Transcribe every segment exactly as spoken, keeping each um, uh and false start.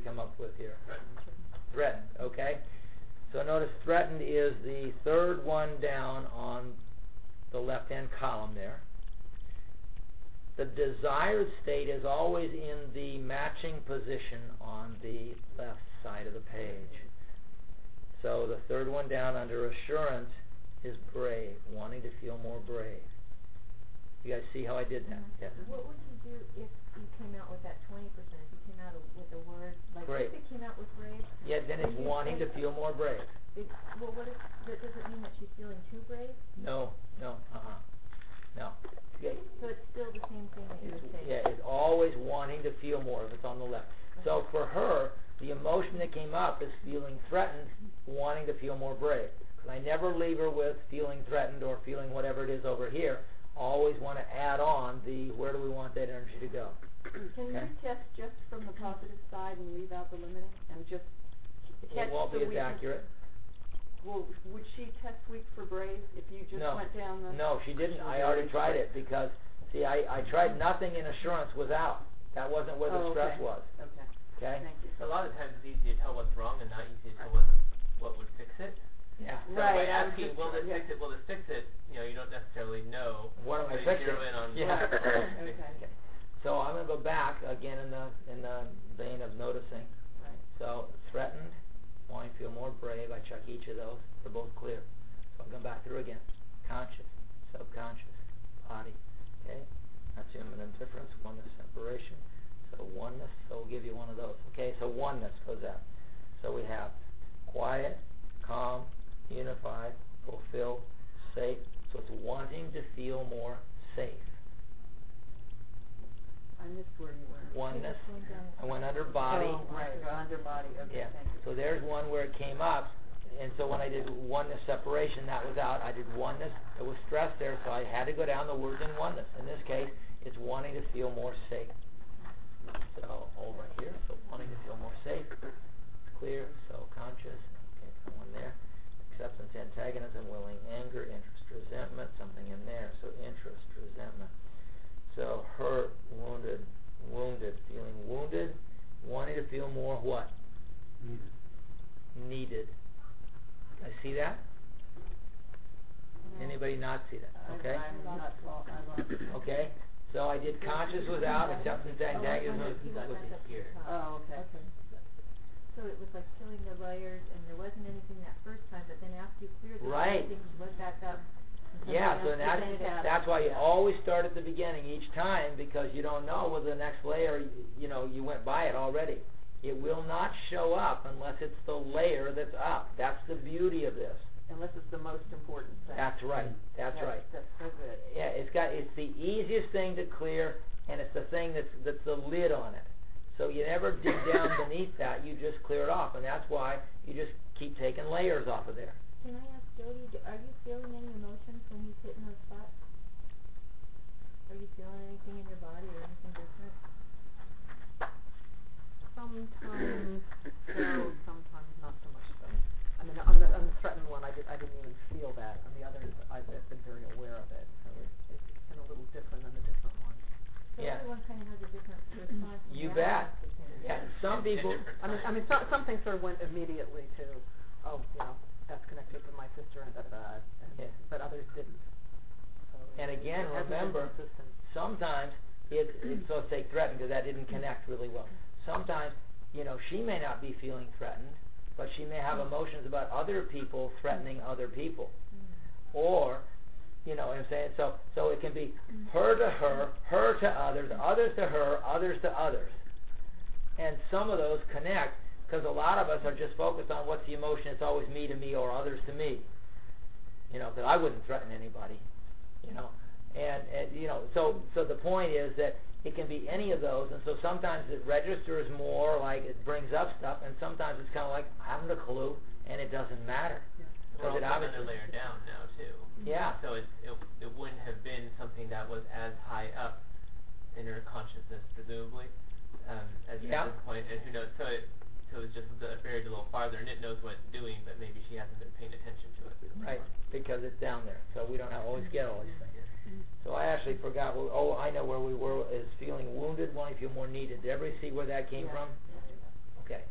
come up with here? Threatened, okay? So notice threatened is the third one down on the left-hand column there. The desired state is always in the matching position on the left side of the page. So the third one down under assurance is brave, wanting to feel more brave. You guys see how I did that? Mm-hmm. Yes. What would you do if you came out with that twenty percent? If you came out with a word, like brave. if it came out with brave? Yeah, then it's wanting to feel more brave. It, well, what is, that doesn't mean that she's feeling too brave? No, no, uh-uh. No. Okay. So it's still the same thing that you would say? Yeah, it's always wanting to feel more if it's on the left. Okay. So for her, the emotion that came up is feeling threatened, wanting to feel more brave. Because I never leave her with feeling threatened or feeling whatever it is over here. Always want to add on the where do we want that energy to go. Can okay. you test just from the positive side and leave out the limiting and just catch it won't the be as weakness? Accurate. Well, would she test weak for brave if you just no. went down the... No, she didn't. I already tried it because, see, I, I tried nothing in assurance was out. That wasn't where the oh, stress okay. was. Okay. Okay? Thank you. So a lot of times it's easy to tell what's wrong and not easy to tell what, what would fix it. Yeah. So right. by asking, will this yeah. fix it, will this fix it, you know, you don't necessarily know. What am I so fixing? Zero in on yeah. okay. okay. So I'm going to go back again in the in the vein of noticing. Right. So threatened, wanting to feel more brave. I check each of those. They're both clear. So I'm going back through again. Conscious, subconscious, body. Okay. That's human indifference, oneness, separation. So oneness. So we'll give you one of those. Okay. So oneness goes out. So we have quiet, calm, unified, fulfilled, safe. So it's wanting to feel more safe. I missed where you were. Oneness. I went under body. Oh, right. Under body. Okay, yeah. thank you. So there's one where it came up. And so when I did oneness separation, that was out. I did oneness. There was stress there, so I had to go down the words in oneness. In this case, it's wanting to feel more safe. So over here, so wanting to feel more safe. It's clear. So conscious. Okay, come on there. Acceptance, antagonism, willing, anger, interest, resentment, something in there. So interest, resentment. So hurt, wounded, wounded, feeling wounded, wanting to feel more what? Needed. Needed. I see that? No. Anybody not see that? Okay. I, I'm not fault. I lost it. Okay. So I did conscious was out, acceptance, antagonism was, was here. Oh, okay. Okay. So it was like killing the layers, and there wasn't anything that first time, but then after you cleared the right. things went back up. Yeah, so that's, that's why you yeah. always start at the beginning each time, because you don't know whether the next layer, you know, you went by it already. It will not show up unless it's the layer that's up. That's the beauty of this. Unless it's the most important thing. That's right. That's yeah, right. That's so good. Yeah, it's got it's the easiest thing to clear, and it's the thing that's that's the lid on it. So you never dig down beneath that. You just clear it off, and that's why you just keep taking layers off of there. Can I ask Jody, are you feeling any emotions when he's hitting those spots? Are you feeling anything in your body or anything different? Sometimes so, sometimes not so much so. I mean, on the, on the threatened one, I, did, I didn't even feel that. On the others, I've been very aware of it. So it, it's been a little different than the different ones. So Yeah. everyone kind of has a different response. You bet. Yeah, some people. I mean, I mean, some, some things sort of went immediately to, oh, you know, that's connected to my sister and da da da, and, Yeah. but others didn't. So And again, it hasn't been remember, consistent. sometimes it's, it's so say threatened because that didn't connect really well. Sometimes, you know, she may not be feeling threatened, but she may have emotions about other people threatening other people. Or, you know what I'm saying? So, so it can be her to her, her to others, others to her, others to others. And some of those connect because a lot of us are just focused on what's the emotion. It's always me to me or others to me. You know, because I wouldn't threaten anybody. You know, and, and you know, so so the point is that it can be any of those, and so sometimes it registers more like it brings up stuff, and sometimes it's kind of like I haven't a clue, and it doesn't matter. Yeah. We're It also obviously- another layer down now too. Yeah. So it, it it wouldn't have been something that was as high up in her consciousness, presumably, um, as Yeah. at this point. And who knows? So it so it's just uh, buried a little farther, and it knows what it's doing, but maybe she hasn't been paying attention to it. Right, because it's down there, so we don't have, always get all these things. So I actually forgot. Well, oh, I know where we were. Is feeling wounded, wanting to feel more needed. Did everybody see where that came Yeah. from? Okay.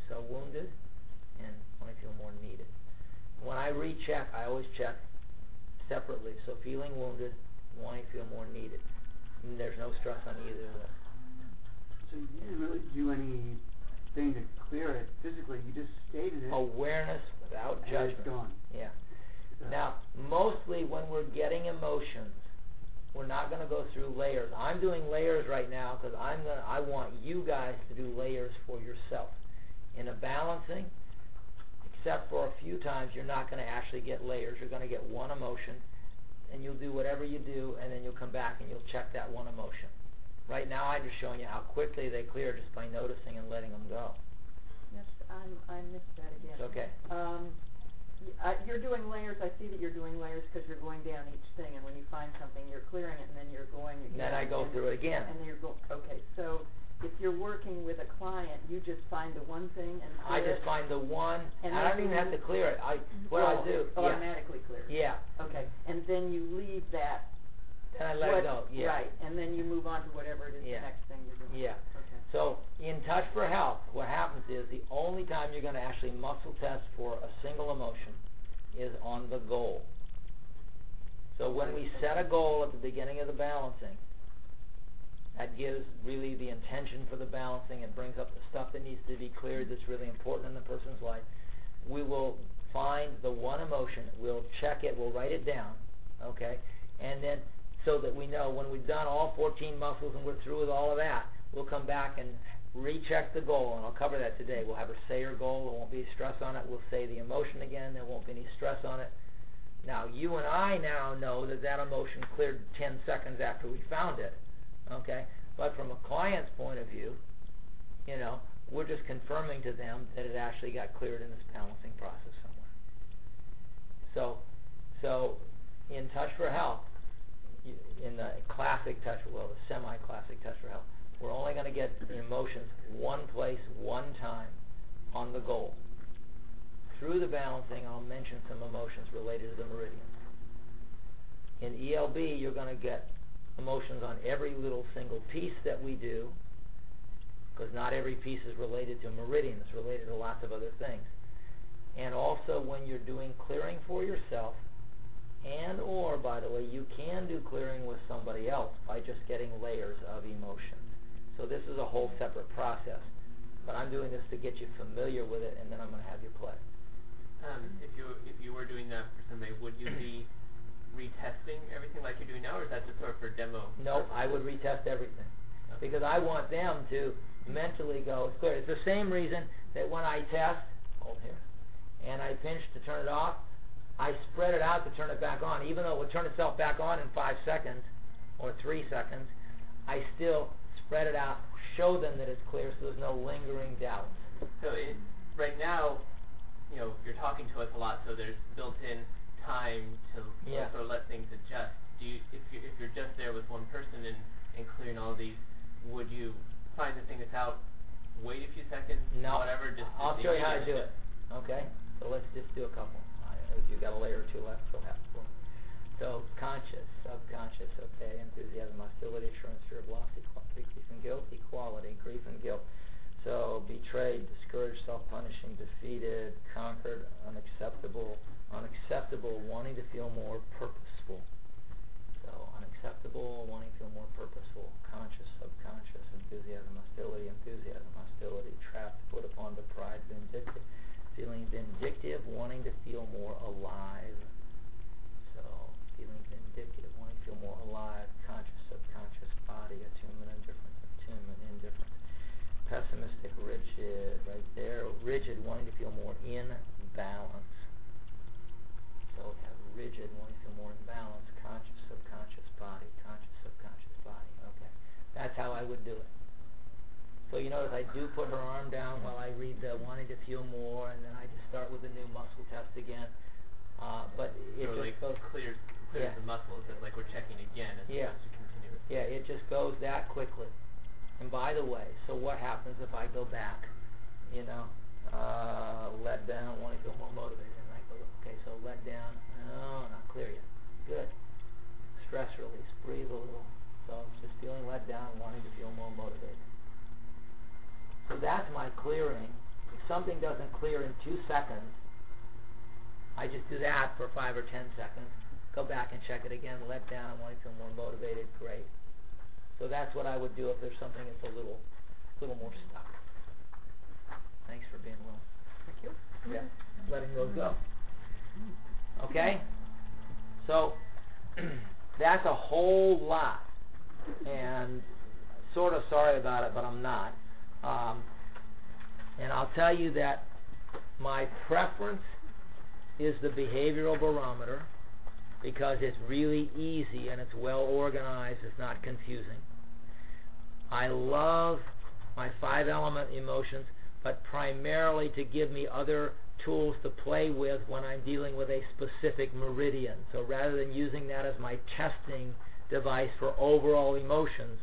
recheck, I always check separately. So feeling wounded, wanting to feel more needed. And there's no stress on either of those. So you didn't really do anything to clear it physically. You just stated it. Awareness without and judgment. it's gone. Yeah. So- Now, mostly when we're getting emotions, we're not going to go through layers. I'm doing layers right now because I'm gonna. I want you guys to do layers for yourself. In a balancing, except for a few times, you're not going to actually get layers. You're going to get one emotion, and you'll do whatever you do, and then you'll come back and you'll check that one emotion. Right now, I'm just showing you how quickly they clear just by noticing and letting them go. Yes, I'm, I missed that again. It's okay. Um, y- uh, you're doing layers, I see that you're doing layers because you're going down each thing, and when you find something, you're clearing it, and then you're going again. Then I go and- through it again. And then you're going, okay, so if you're working with a client, you just find the one thing and clear I it? just find the one, And I don't then even have you- to clear it. I what Oh, I do, it yeah, automatically clears. yeah. Okay, and then you leave that. Then I let what- it go. Yeah. Right, and then you move on to whatever it is Yeah. the next thing you're doing. Yeah. Okay. So in Touch for Health, what happens is the only time you're going to actually muscle test for a single emotion is on the goal. So when we set a goal at the beginning of the balancing, that gives really the intention for the balancing and brings up the stuff that needs to be cleared that's really important in the person's life. We will find the one emotion, we'll check it, we'll write it down, okay? And then so that we know when we've done all fourteen muscles and we're through with all of that, we'll come back and recheck the goal, and I'll cover that today. We'll have her say her goal, there won't be stress on it. We'll say the emotion again, there won't be any stress on it. Now, you and I now know that that emotion cleared ten seconds after we found it, okay? But from a client's point of view, you know, we're just confirming to them that it actually got cleared in this balancing process somewhere. So, so in Touch for Health, you- in the classic Touch, well, the semi-classic Touch for Health, we're only going to get the emotions one place, one time on the goal. Through the balancing, I'll mention some emotions related to the meridians. In E L B, you're going to get emotions on every little single piece that we do, because not every piece is related to a meridian. It's related to lots of other things. And also when you're doing clearing for yourself, and or, by the way, you can do clearing with somebody else by just getting layers of emotions. So this is a whole separate process. But I'm doing this to get you familiar with it, and then I'm going to have you play. Um, if you if you were doing that for somebody, would you be retesting everything like you're doing now, or is that just sort of for demo? No, I would retest everything. Because I want them to mentally go, it's clear. It's the same reason that when I test, hold here, and I pinch to turn it off, I spread it out to turn it back on. Even though it would turn itself back on in five seconds or three seconds, I still spread it out, show them that it's clear so there's no lingering doubts. So it, right now, you know, you're talking to us a lot, so there's built-in time to Yeah. sort of let things adjust. Do you, if you if you're just there with one person and, and clearing all these, would you find the thing that's out, wait a few seconds, No, whatever? Just to I'll see show you if how to do it. Okay? So let's just do a couple. I- If you've got a layer or two left, you'll have to. So conscious, subconscious, okay, enthusiasm, hostility, assurance, fear, loss, equality, grief and guilt, equality, grief and guilt. So betrayed, discouraged, self-punishing, defeated, conquered, unacceptable, unacceptable, wanting to feel more purposeful. So unacceptable, wanting to feel more purposeful, conscious, subconscious, enthusiasm, hostility, enthusiasm, hostility, trapped, put upon, deprived, vindictive, feeling vindictive, wanting to feel more alive. So feeling vindictive, wanting to feel more alive, conscious, subconscious, body, attunement, indifference, attunement, indifference. Pessimistic, rigid, right there. Rigid, wanting to feel more in balance. So we have rigid, wanting to feel more in balance. Conscious, subconscious, body. Conscious, subconscious, body. Okay. That's how I would do it. So you notice I do put her arm down while I read the wanting to feel more, and then I just start with a new muscle test again. Uh, but it so just like goes... clears, clears Yeah. the muscles, it's like we're checking again as Yeah. opposed to continuous. Yeah, it just goes that quickly. And by the way, so what happens if I go back, you know, uh, let down, want to feel more motivated, and I go, okay, so let down, oh, not clear yet. Good. Stress release, breathe a little. So it's just feeling let down, wanting to feel more motivated. So that's my clearing. If something doesn't clear in two seconds, I just do that for five or ten seconds, go back and check it again, let down, want to feel more motivated, great. So that's what I would do if there's something that's a little, little more stuck. Thanks for being willing. Thank you. Yeah, letting those go. Okay? So, that's a whole lot. And sort of sorry about it, but I'm not. Um, and I'll tell you that my preference is the behavioral barometer because it's really easy and it's well organized. It's not confusing. I love my five element emotions, but primarily to give me other tools to play with when I'm dealing with a specific meridian. So rather than using that as my testing device for overall emotions,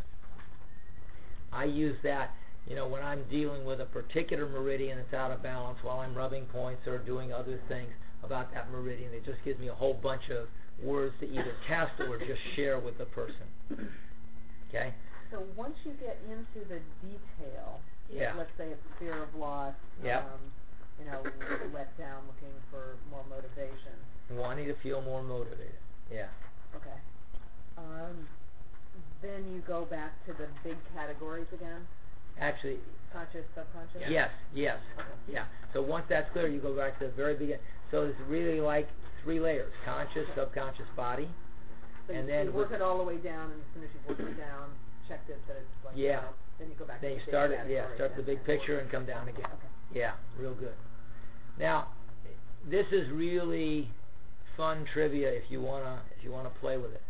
I use that, you know, when I'm dealing with a particular meridian that's out of balance while I'm rubbing points or doing other things about that meridian. It just gives me a whole bunch of words to either test or just share with the person. Okay? So once you get into the detail, Yeah. let's say it's fear of loss, Yeah. um, you know, let down, looking for more motivation. Wanting to feel more motivated. Yeah. Okay. Um, then you go back to the big categories again? Actually, Conscious, subconscious? yes, yes. Okay. Yeah. So once that's clear, you go back to the very beginning. So it's really like three layers: conscious, subconscious, body. So And you, then you work with- it all the way down, and as soon as you work it down, checked it that it's like Yeah. that, then you go back Then to you the big start it. category. Yeah, start the and- big and picture work and come down again. Okay. Yeah, real good. Now, this is really fun trivia if you wanna if you wanna play with it.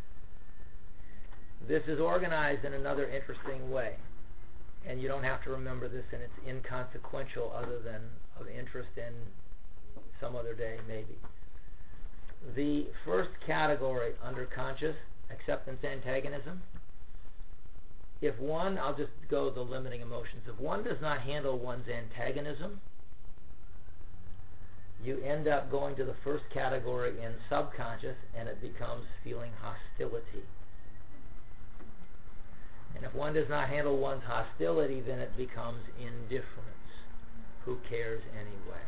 This is organized in another interesting way, and you don't have to remember this, and it's inconsequential other than of interest in some other day maybe. The first category under conscious, acceptance, antagonism. If one, I'll just go the limiting emotions. If one does not handle one's antagonism, you end up going to the first category in subconscious, and it becomes feeling hostility. And if one does not handle one's hostility, then it becomes indifference. Who cares anyway?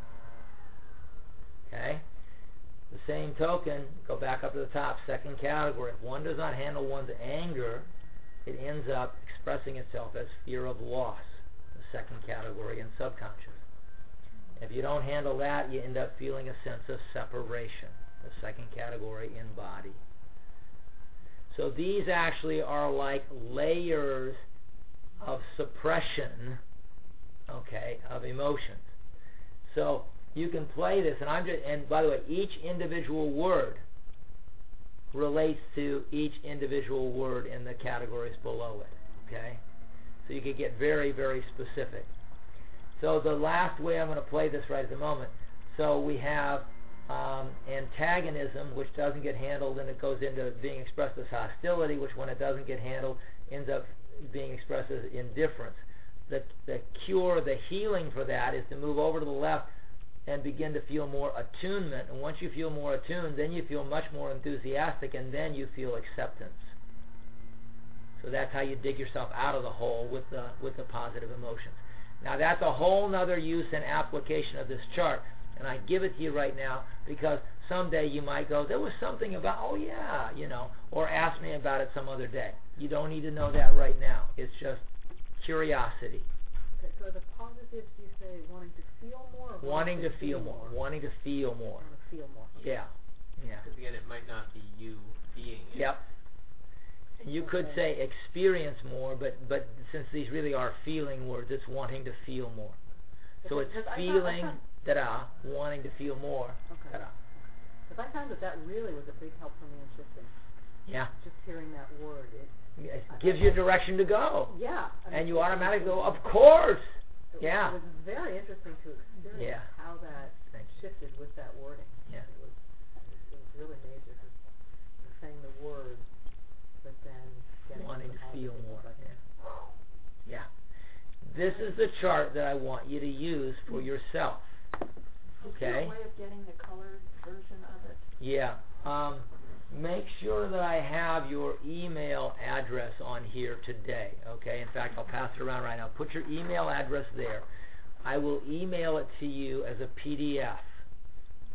Okay? The same token, go back up to the top, second category. If one does not handle one's anger, it ends up expressing itself as fear of loss, the second category in subconscious. If you don't handle that, you end up feeling a sense of separation, the second category in body. So these actually are like layers of suppression, okay, of emotions. So you can play this, and I'm just, and by the way, each individual word relates to each individual word in the categories below it, okay? So you can get very, very specific. So the last way I'm going to play this right at the moment, so we have um, antagonism, which doesn't get handled, and it goes into being expressed as hostility, which when it doesn't get handled ends up being expressed as indifference. The, the cure, the healing for that is to move over to the left and begin to feel more attunement. And once you feel more attuned, then you feel much more enthusiastic, and then you feel acceptance. So that's how you dig yourself out of the hole with the, with the positive emotions. Now that's a whole nother use and application of this chart, and I give it to you right now because someday you might go, there was something about, oh yeah, you know, or ask me about it some other day. You don't need to know that right now. It's just curiosity. Okay, so the positives you say wanting to feel more? Or Wanting to feel more. Wanting to feel more. Want to feel more. Okay. Yeah. Yeah. Because again, it might not be you being it. Yep. And you could say experience more, but but since these really are feeling words, it's wanting to feel more. So it's Because I thought- I feeling, thought- da-da, wanting to feel more, Okay. da-da. Because I found that that really was a big help for me in shifting. Yeah. Just hearing that word. It, It I- gives I- you a direction to go. yeah. I mean, And you it- automatically it- go, of course. It was, Yeah. it was very interesting to experience Yeah. how that Thank you. shifted with that wording. Yeah. It was, it was really major. Just you're saying the words, but then getting Wanting the to feel positive, more. like, Yeah. Yeah. This is the chart that I want you to use for yourself. Is there Okay? a way of getting the colored version of it? Yeah. Um, make sure that I have your email address on here today. Okay? In fact, I'll pass it around right now. Put your email address there. I will email it to you as a P D F.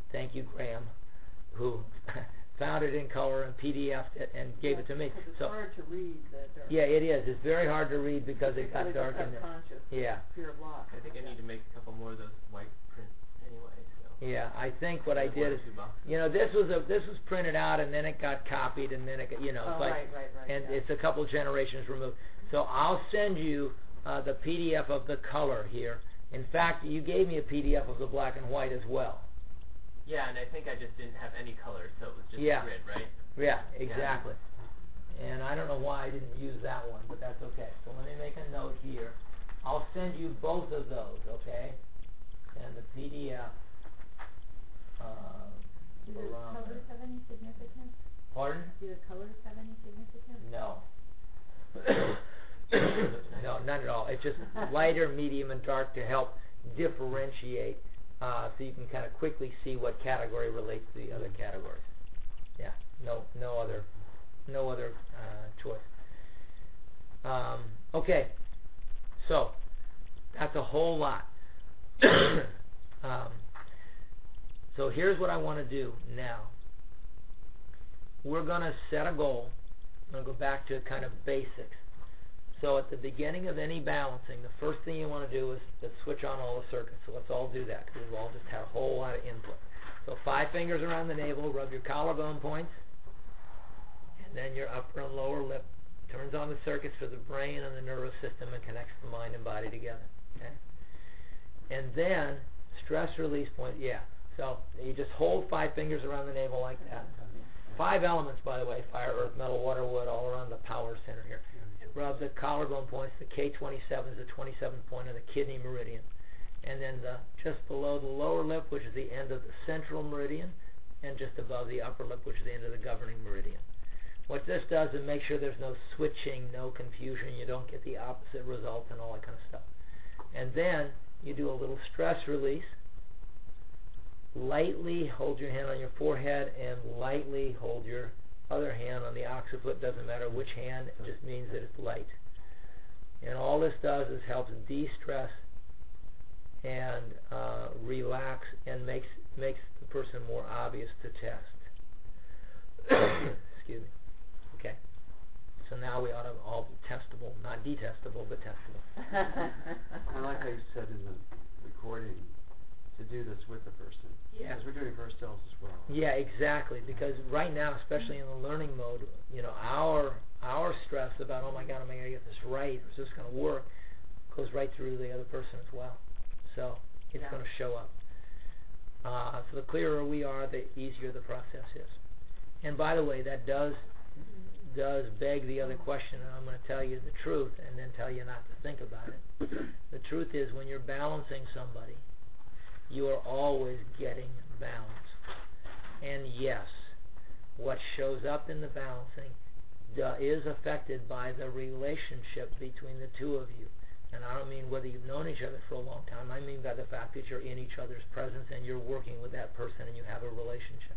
thank you, Graham, who found it in color and P D F'd it and gave it to me. Because it's So hard to read that dark. yeah, it is. It's very hard to read because it got dark in there. Subconscious. Yeah. Fear of loss. I think I need to make a couple more of those white prints anyway. So. Yeah, I think what I One did or is, two boxes. you know, this was a this was printed out and then it got copied and then it got, you know, Oh, it's like, right, right, right. and yeah. it's a couple generations removed. So I'll send you uh, the P D F of the color here. In fact, you gave me a P D F of the black and white as well. Yeah, and I think I just didn't have any colors, so it was just Yeah. grid, right? Yeah, exactly. And I don't know why I didn't use that one, but that's okay. So let me make a note here. I'll send you both of those, okay? And the P D F. Uh, Do the barometer. colors have any significance? Pardon? Do the colors have any significance? No. No, none at all. It's just lighter, medium, and dark to help differentiate, uh, so you can kind of quickly see what category relates to the other categories. Yeah, no, no other, no other uh, choice. Um, okay, so that's a whole lot. um, so here's what I want to do now. We're going to set a goal. I'm going to go back to kind of basics. So at the beginning of any balancing, the first thing you want to do is to switch on all the circuits. So let's all do that because we've all just had a whole lot of input. So five fingers around the navel, rub your collarbone points, and then your upper and lower lip. Turns on the circuits for the brain and the nervous system and connects the mind and body together. Okay? And then stress release point, yeah. So you just hold five fingers around the navel like that. Five elements, by the way: fire, earth, metal, water, wood, all around the power center here. Rub the collarbone points. The K twenty-seven is the twenty-seventh point of the kidney meridian. And then the, just below the lower lip, which is the end of the central meridian, and just above the upper lip, which is the end of the governing meridian. What this does is make sure there's no switching, no confusion, you don't get the opposite result and all that kind of stuff. And then you do a little stress release. Lightly hold your hand on your forehead and lightly hold your other hand on the occiput. Doesn't matter which hand, it just means that it's light. And all this does is helps de-stress and uh, relax and makes makes the person more obvious to test. Excuse me. Okay. So now we ought to all be testable, not detestable, but testable. I like how you said in the recording to do this with the person. Yeah. Because we're doing it for ourselves as well. Yeah, exactly. Because right now, especially in the learning mode, you know, our our stress about, oh my God, am I going to get this right? Is this going to work? Goes right through the other person as well. So it's Yeah. going to show up. Uh, so the clearer we are, the easier the process is. And by the way, that does does beg the other question, and I'm going to tell you the truth and then tell you not to think about it. The truth is, when you're balancing somebody, you are always getting balance. And yes, what shows up in the balancing do, is affected by the relationship between the two of you. And I don't mean whether you've known each other for a long time. I mean by the fact that you're in each other's presence and you're working with that person and you have a relationship.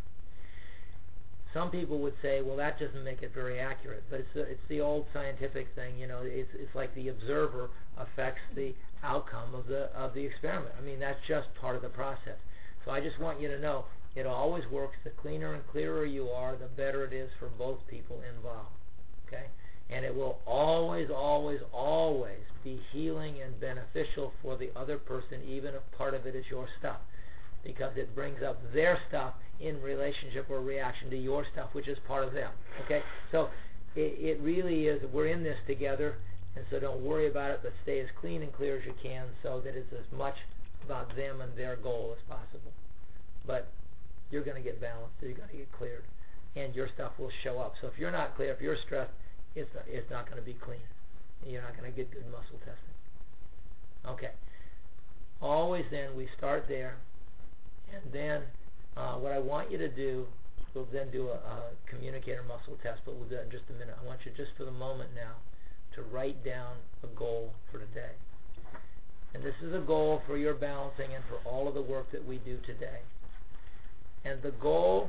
Some people would say, well, that doesn't make it very accurate. But it's the, it's the old scientific thing, you know. It's it's like the observer affects the outcome of the of the experiment. I mean, that's just part of the process. So I just want you to know, it always works. The cleaner and clearer you are, the better it is for both people involved. Okay? And it will always, always, always be healing and beneficial for the other person, even if part of it is your stuff, because it brings up their stuff in relationship or reaction to your stuff, which is part of them. Okay? So it, it really is, we're in this together, and so don't worry about it, but stay as clean and clear as you can so that it's as much about them and their goal as possible. But you're going to get balanced, so you're going to get cleared, and your stuff will show up. So if you're not clear, if you're stressed, it's, it's not going to be clean. You're not going to get good muscle testing. Okay. Always then, we start there, and then uh, what I want you to do, we'll then do a, a communicator muscle test, but we'll do that in just a minute. I want you just for the moment now to write down a goal for today. And this is a goal for your balancing and for all of the work that we do today. And the goal,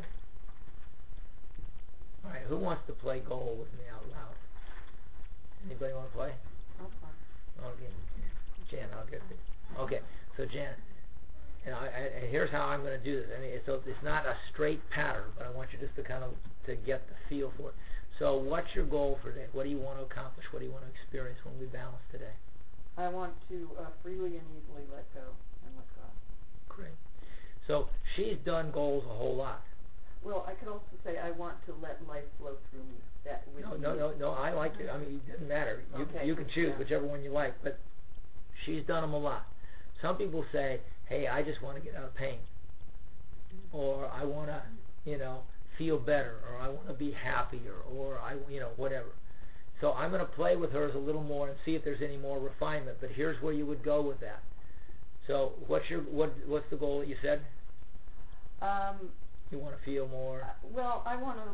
all right, who wants to play goal with me out loud? Anybody want to play? Oh, fine. Okay. Jan, I'll get it. Okay, so Jan, and, I, and and here's how I'm going to do this. I mean, it's, a, it's not a straight pattern, but I want you just to kind of to get the feel for it. So what's your goal for today? What do you want to accomplish? What do you want to experience when we balance today? I want to uh, freely and easily let go and let God. Great. So she's done goals a whole lot. Well, I could also say I want to let life flow through me. That with No, no, no, no. I like it. I mean, it doesn't matter. You Okay, you can choose yeah. whichever one you like. But she's done them a lot. Some people say, "Hey, I just want to get out of pain," or "I want to, you know, feel better," or "I want to be happier," or "I, you know, whatever." So I'm going to play with hers a little more and see if there's any more refinement. But here's where you would go with that. So what's your what what's the goal that you said? Um, You want to feel more? uh, well, I want to.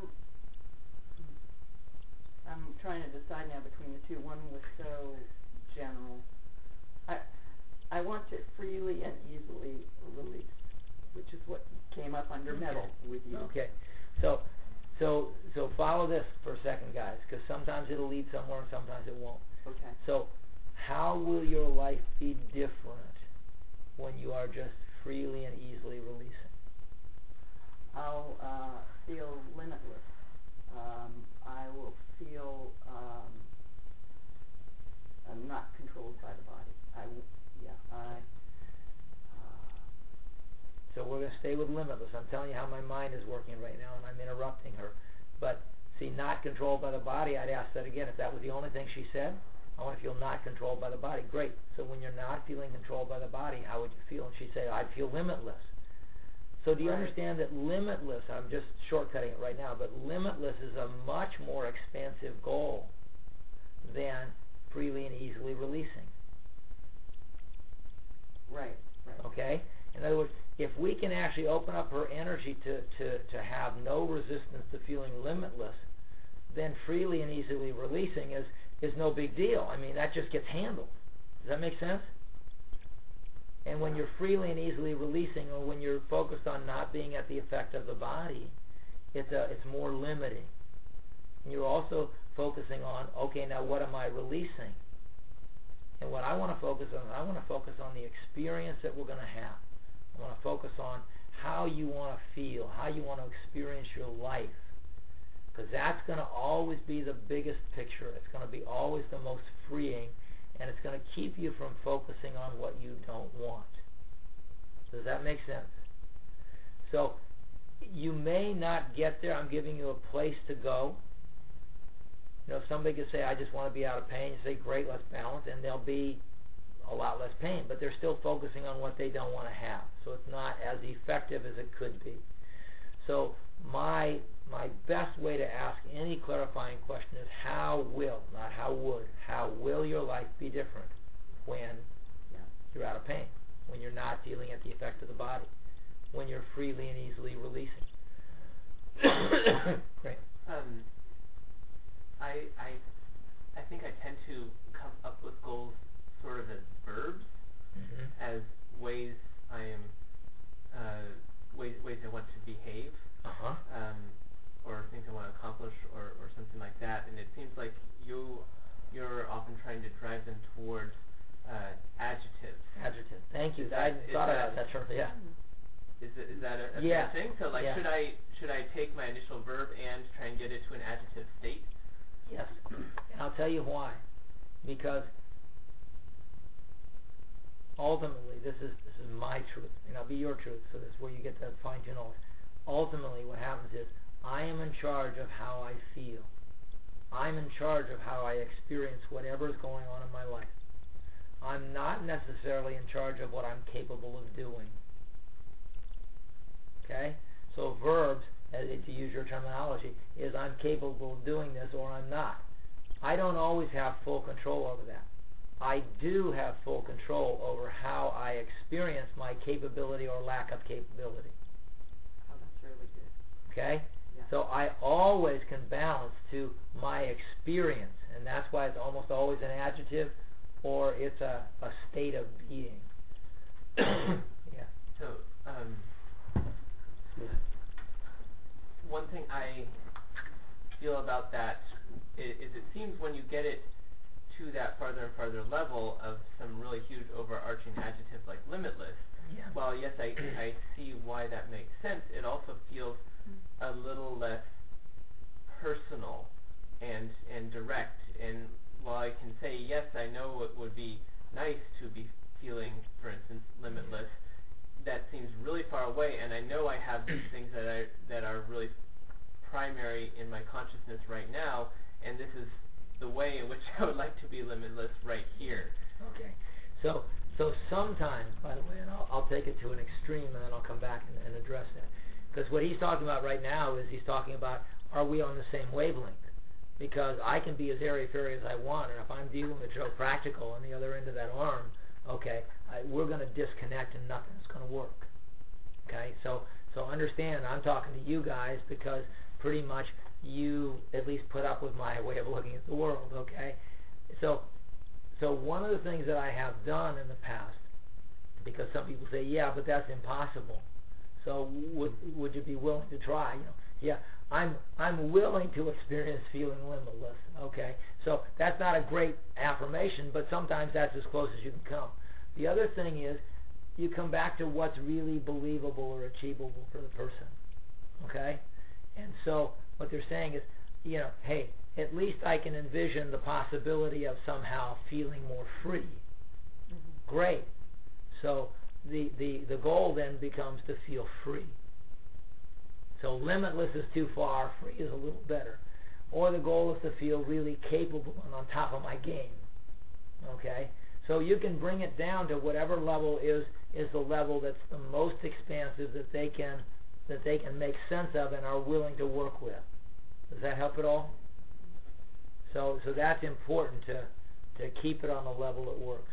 I'm trying to decide now between the two. One was so general. I I want to freely and easily release, which is what came up under metal with you. Okay. So so so follow this for a second, guys, because sometimes it'll lead somewhere and sometimes it won't. Okay. So how will your life be different when you are just freely and easily releasing? I'll uh, feel limitless. Um, I will feel um, I'm not controlled by the body. I w- yeah. I. Uh, So we're going to stay with limitless. I'm telling you how my mind is working right now, and I'm interrupting her. But see, not controlled by the body, I'd ask that again. If that was the only thing she said, I want to feel not controlled by the body. Great. So when you're not feeling controlled by the body, how would you feel? And she'd say, I'd feel limitless. So do you Right. understand that limitless, I'm just shortcutting it right now, but limitless is a much more expansive goal than freely and easily releasing. right. Right. Okay? In other words, if we can actually open up her energy to, to, to have no resistance to feeling limitless, then freely and easily releasing is, is no big deal. I mean, that just gets handled. Does that make sense? And when you're freely and easily releasing, or when you're focused on not being at the effect of the body, it's a, it's more limiting. And you're also focusing on, okay, now what am I releasing? And what I want to focus on, I want to focus on the experience that we're going to have. I want to focus on how you want to feel, how you want to experience your life. Because that's going to always be the biggest picture. It's going to be always the most freeing. And it's going to keep you from focusing on what you don't want. Does that make sense? So you may not get there. I'm giving you a place to go. You know, somebody could say, I just want to be out of pain. You say, great, let's balance. And there'll be a lot less pain. But they're still focusing on what they don't want to have. So it's not as effective as it could be. So my my best way to ask any clarifying question is how will, not how would, how will your life be different when Yeah. you're out of pain, when you're not dealing at the effect of the body, when you're freely and easily releasing? Great. Um, I I I think I tend to come up with goals sort of as verbs, Mm-hmm. as ways I am uh, ways ways I want to behave, Uh-huh. um, or things I want to accomplish, or, or something like that. And it seems like you you're often trying to drive them towards uh, adjectives. Adjective. Thank you. Is I that- is thought that- about that term. Yeah. Is it, is that a, a Yeah. fair thing? So like, Yeah. should I should I take my initial verb and try and get it to an adjective state? Yes. And I'll tell you why. Because ultimately, this is this is my truth, and I'll be your truth, so this is where you get that fine-tuned knowledge. Ultimately, what happens is, I am in charge of how I feel. I'm in charge of how I experience whatever is going on in my life. I'm not necessarily in charge of what I'm capable of doing. Okay? So verbs, as to use your terminology, is I'm capable of doing this or I'm not. I don't always have full control over that. I do have full control over how I experience my capability or lack of capability. Oh, that's really good. Okay? Yeah. So I always can balance to my experience, and that's why it's almost always an adjective or it's a, a state of being. Yeah. So um, one thing I feel about that is, is it seems when you get it to that farther and farther level of some really huge overarching adjective like limitless, Yeah. while yes, I I see why that makes sense, it also feels a little less personal and and direct. And while I can say yes, I know it would be nice to be feeling, for instance, limitless, that seems really far away, and I know I have these things that I that are really primary in my consciousness right now, and this is the way in which I would like to be limitless right here. Okay. So so sometimes, by the way, and I'll, I'll take it to an extreme, and then I'll come back and, and address that. Because what he's talking about right now is he's talking about, are we on the same wavelength? Because I can be as airy-fairy as I want, and if I'm dealing with Joe Practical on the other end of that arm, okay, I, we're going to disconnect and nothing's going to work. Okay, so so understand, I'm talking to you guys because pretty much you at least put up with my way of looking at the world. Okay, so so one of the things that I have done in the past, because some people say, yeah, but that's impossible. So would would you be willing to try? You know, yeah, I'm I'm willing to experience feeling limitless. Okay, so that's not a great affirmation, but sometimes that's as close as you can come. The other thing is, you come back to what's really believable or achievable for the person. Okay, and so what they're saying is, you know, hey, at least I can envision the possibility of somehow feeling more free. Mm-hmm. Great. So the, the, the goal then becomes to feel free. So limitless is too far, free is a little better. Or the goal is to feel really capable and on top of my game. Okay? So you can bring it down to whatever level is is the level that's the most expansive that they can that they can make sense of and are willing to work with. Does that help at all? So so that's important to to keep it on the level that works.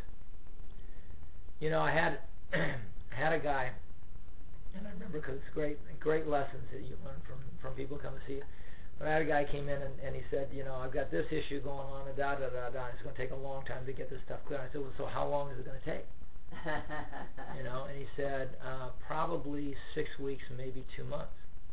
You know, I had had a guy, and I remember because it's great great lessons that you learn from from people who come to see you. But I had a guy came in and, and he said, you know, I've got this issue going on and da da da da. It's going to take a long time to get this stuff clear. I said, well, so how long is it going to take? You know, and he said uh, probably six weeks, maybe two months.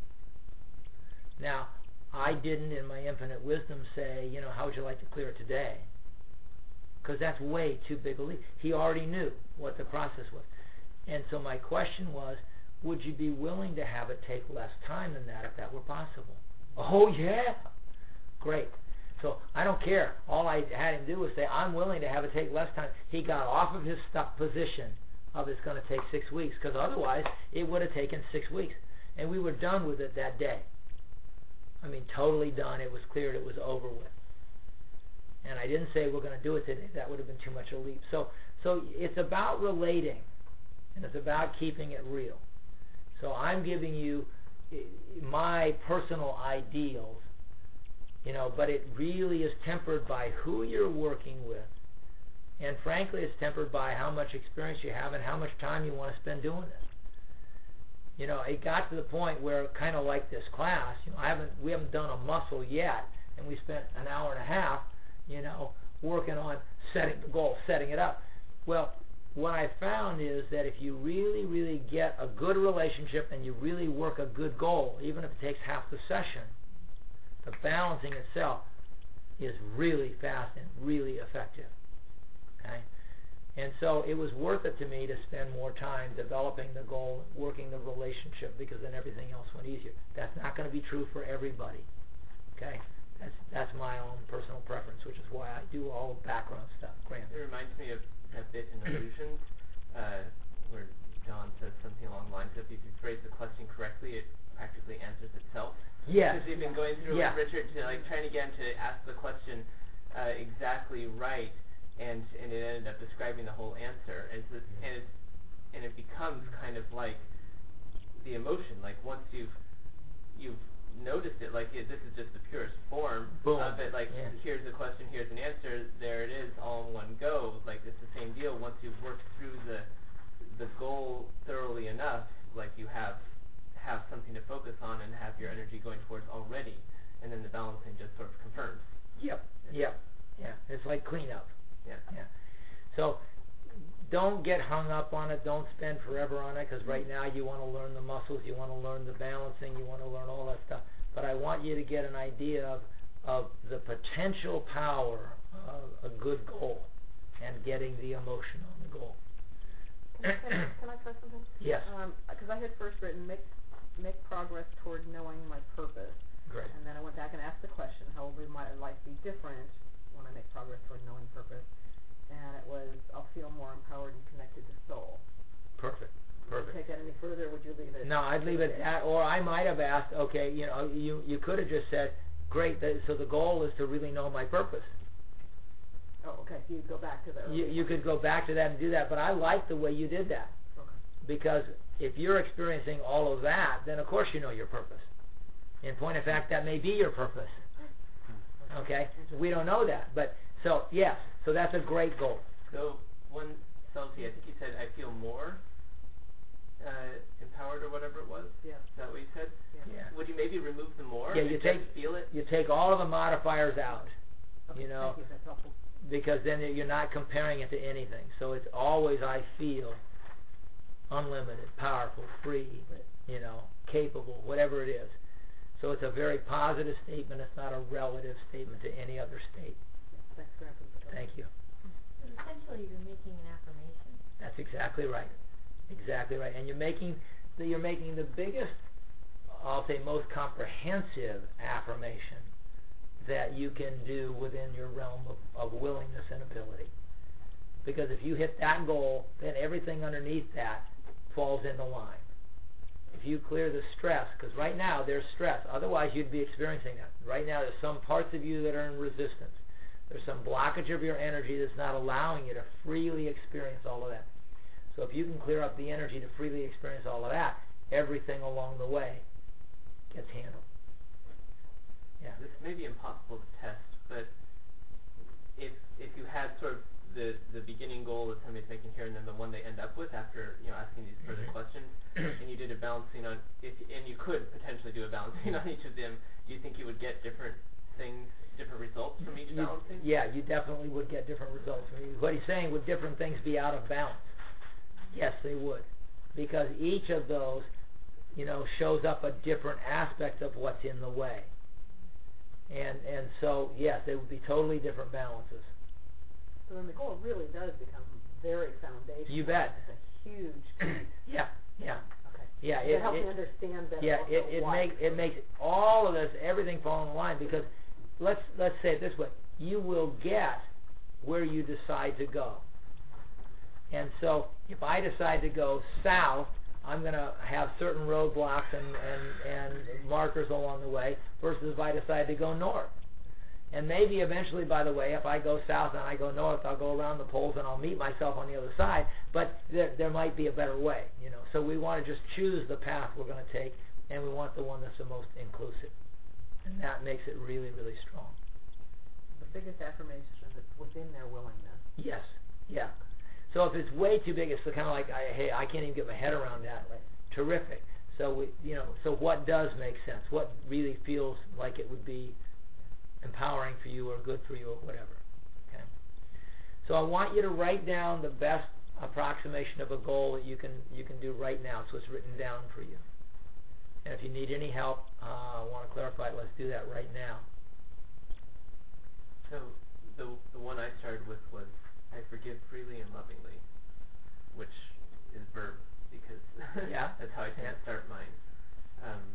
Now, I didn't, in my infinite wisdom, say, you know, how would you like to clear it today? Because that's way too big a leap. He already knew what the process was. And so my question was, would you be willing to have it take less time than that if that were possible? Oh, yeah. Great. So I don't care. All I had him do was say, I'm willing to have it take less time. He got off of his stuck position of it's going to take six weeks, because otherwise it would have taken six weeks. And we were done with it that day. I mean, totally done. It was cleared. It was over with. And I didn't say we're going to do it today. That would have been too much a leap. So, so it's about relating, and it's about keeping it real. So I'm giving you my personal ideals, you know, but it really is tempered by who you're working with, and frankly, it's tempered by how much experience you have and how much time you want to spend doing this. You know, it got to the point where, kind of like this class, you know, I haven't, we haven't done a muscle yet, and we spent an hour and a half, you know, working on setting the goal, setting it up. Well, what I found is that if you really, really get a good relationship and you really work a good goal, even if it takes half the session, the balancing itself is really fast and really effective. Okay? And so it was worth it to me to spend more time developing the goal, working the relationship, because then everything else went easier. That's not going to be true for everybody. Okay? That's that's my own personal preference, which is why I do all background stuff. Graham. It reminds me of that bit in Illusions, uh, where John says something along the lines of, if you phrase the question correctly, it practically answers itself. Yes. Because we've been going through yeah. with Richard to like trying to get him to ask the question uh, exactly right, and and it ended up describing the whole answer, and so, and it's, and it becomes kind of like the emotion. Like once you've you've noticed it, like it, this is just the purest form Boom. of it. Like yeah. here's the question, here's an answer. There it is, all in one go. Like it's the same deal. Once you've worked through the the goal thoroughly enough, like you have have something to focus on and have your energy going towards already, and then the balancing just sort of confirms. Yep. Yep. Yeah. It's like cleanup. Yeah. Yeah. So don't get hung up on it. Don't spend forever on it, because right now you want to learn the muscles, you want to learn the balancing, you want to learn all that stuff. But I want you to get an idea of, of the potential power of a good goal and getting the emotion on the goal. Can I, can I try something? Yes. Um, because I had first written make make progress toward knowing my purpose, Great. and then I went back and asked the question, how will my life be different when I make progress toward knowing purpose? And it was, I'll feel more empowered and connected to soul. Perfect. Would you Perfect. take that any further, or would you leave it? No, I'd leave it at, or I might have asked, okay, you know, you, you could have just said, great, that, so the goal is to really know my purpose. Oh, okay, so you'd go back to the early You, you one. could go back to that and do that, but I like the way you did that. Okay. Because if you're experiencing all of that, then of course you know your purpose. In point of fact, that may be your purpose. Okay? We don't know that. But, so, yes, so that's a great goal. So one subtlety, I think you said, I feel more uh, empowered or whatever it was. Yeah. Is that what you said? Yeah. Yeah. Would you maybe remove the more? Yeah, and you just take feel it. you take all of the modifiers out, Okay, you know, thank you, that's helpful. because then you're not comparing it to anything. So it's always I feel unlimited, powerful, free, you know, capable, whatever it is. So it's a very positive statement. It's not a relative statement to any other state. Thanks for answering. Thank you. So essentially, you're making an affirmation. That's exactly right. Exactly right. And you're making the, you're making the biggest, I'll say most comprehensive affirmation that you can do within your realm of, of willingness and ability. Because if you hit that goal, then everything underneath that falls into line. If you clear the stress, because right now there's stress, otherwise you'd be experiencing that. Right now there's some parts of you that are in resistance. There's some blockage of your energy that's not allowing you to freely experience all of that. So if you can clear up the energy to freely experience all of that, everything along the way gets handled. Yeah. This may be impossible to test, but if if you had sort of the the beginning goal that somebody's making here, and then the one they end up with after you know asking these further Mhm. questions, and you did a balancing on, if and you could potentially do a balancing on each of them, do you think you would get different things, different results from each You- balancing? Yeah, you definitely would get different results. I mean, what he's saying, would different things be out of balance? Yes, they would. Because each of those, you know, shows up a different aspect of what's in the way. And and so, yes, they would be totally different balances. So then the goal really does become very foundational. You bet. It's a huge piece. Yeah, yeah. Okay. Yeah, Does it, that help it, me understand better yeah, also it, it why? makes it makes all of this, everything fall in line, because let's let's say it this way: you will get where you decide to go. And so, if I decide to go south, I'm going to have certain roadblocks and, and, and markers along the way, versus if I decide to go north. And maybe eventually, by the way, if I go south and I go north, I'll go around the poles and I'll meet myself on the other side. But there, there might be a better way, you know. So we want to just choose the path we're going to take, and we want the one that's the most inclusive. And that makes it really, really strong. The biggest affirmation that's within their willingness. Yes, yeah. So if it's way too big, it's kind of like, I, hey, I can't even get my head around that. Right. Terrific. So we, you know, so what does make sense? What really feels like it would be empowering for you or good for you or whatever. Okay. So I want you to write down the best approximation of a goal that you can you can do right now. So it's written down for you. And if you need any help, uh, I want to clarify it. Let's do that right now. So the the one I started with was, I forgive freely and lovingly, which is verb because Yeah. that's how I tend Yeah. to start mine. Um,